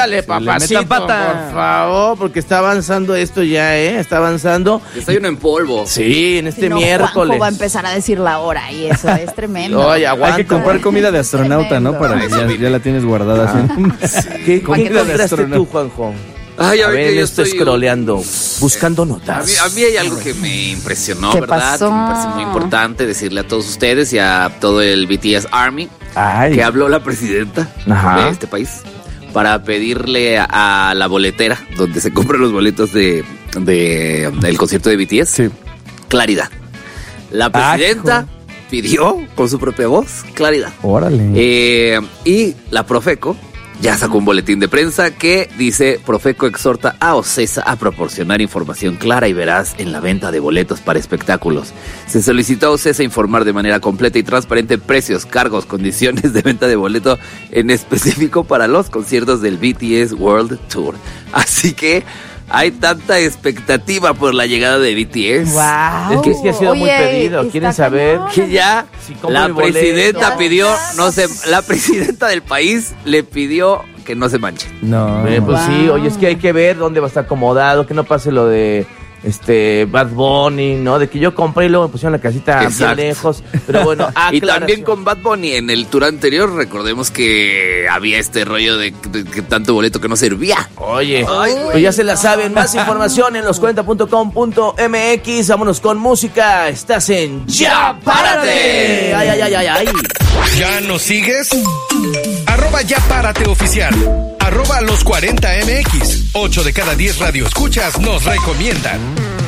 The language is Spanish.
Ándale, papacito, por favor, porque está avanzando esto ya, está avanzando. Desayuno en polvo. Sí, en este miércoles. Juanjo va a empezar a decir la hora y eso es tremendo. Oye, aguanta. Hay que comprar comida de astronauta, ¿no? Para que ya la tienes guardada así. ¿Qué encontraste tú, Juanjo? Ay, a ver, yo estoy scrolleando, buscando notas. A mí hay algo que me impresionó, ¿Qué ¿verdad? pasó? Que me parece muy importante decirle a todos ustedes y a todo el BTS Army Ay. que habló la presidenta de este país para pedirle a la boletera donde se compran los boletos del concierto de BTS, Sí. claridad. La presidenta pidió con su propia voz claridad. Órale. Y la Profeco ya sacó un boletín de prensa que dice: Profeco exhorta a OCESA a proporcionar información clara y veraz en la venta de boletos para espectáculos. Se solicitó a OCESA informar de manera completa y transparente precios, cargos, condiciones de venta de boleto en específico para los conciertos del BTS World Tour. Así que hay tanta expectativa por la llegada de BTS. Wow. Es que ha sido muy pedido. ¿Quieren saber? Que ya Si compro la mi boleto. presidenta pidió, la presidenta del país le pidió que no se manche. No. Pues sí, oye, es que hay que ver dónde va a estar acomodado, que no pase lo de Bad Bunny, ¿no? De que yo compré y luego me pusieron la casita Exacto. bien lejos. Pero bueno, Y también con Bad Bunny en el tour anterior, recordemos que había este rollo de que tanto boleto que no servía. Oye, pues ya se la saben. Más información en los40.com.mx. Vámonos con música. Estás en Ya Párate. Ay, ay, ay, ay, ay. ¿Ya nos sigues? @Ya Párate Oficial. @los40mx. 8 de cada 10 radioescuchas nos recomiendan.